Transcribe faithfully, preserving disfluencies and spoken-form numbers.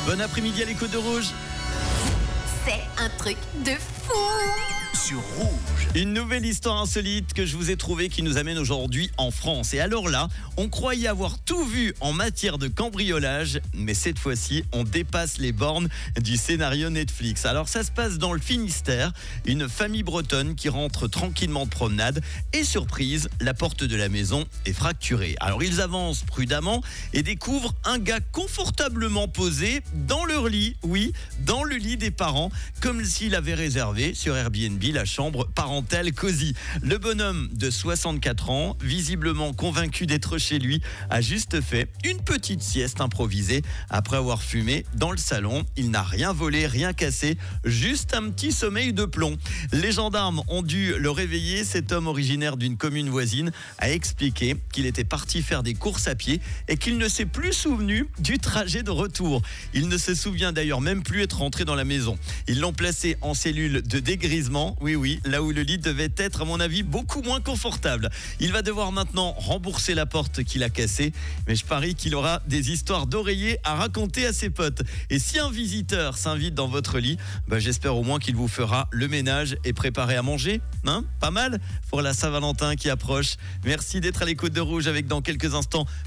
Bon après-midi à l'écho de Rouge. C'est un truc de fou. Sur Rouge. Une nouvelle histoire insolite que je vous ai trouvée qui nous amène aujourd'hui en France. Et alors là, on croyait avoir tout vu en matière de cambriolage, mais cette fois-ci, on dépasse les bornes du scénario Netflix. Alors ça se passe dans le Finistère, une famille bretonne qui rentre tranquillement de promenade et surprise, la porte de la maison est fracturée. Alors ils avancent prudemment et découvrent un gars confortablement posé dans leur lit, oui, dans le lit des parents, comme s'il avait réservé sur Airbnb la chambre parentale cosy. Le bonhomme de soixante-quatre ans, visiblement convaincu d'être chez lui, a juste fait une petite sieste improvisée après avoir fumé dans le salon. Il n'a rien volé, rien cassé, juste un petit sommeil de plomb. Les gendarmes ont dû le réveiller. Cet homme originaire d'une commune voisine a expliqué qu'il était parti faire des courses à pied et qu'il ne s'est plus souvenu du trajet de retour. Il ne se souvient d'ailleurs même plus être rentré dans la maison. Ils l'ont placé en cellule de dégrisement. Oui, oui, là où le lit devait être, à mon avis, beaucoup moins confortable. Il va devoir maintenant rembourser la porte qu'il a cassée, mais je parie qu'il aura des histoires d'oreiller à raconter à ses potes. Et si un visiteur s'invite dans votre lit, bah j'espère au moins qu'il vous fera le ménage et préparer à manger. Hein, pas mal pour la Saint-Valentin qui approche. Merci d'être à l'écoute de Rouge avec dans quelques instants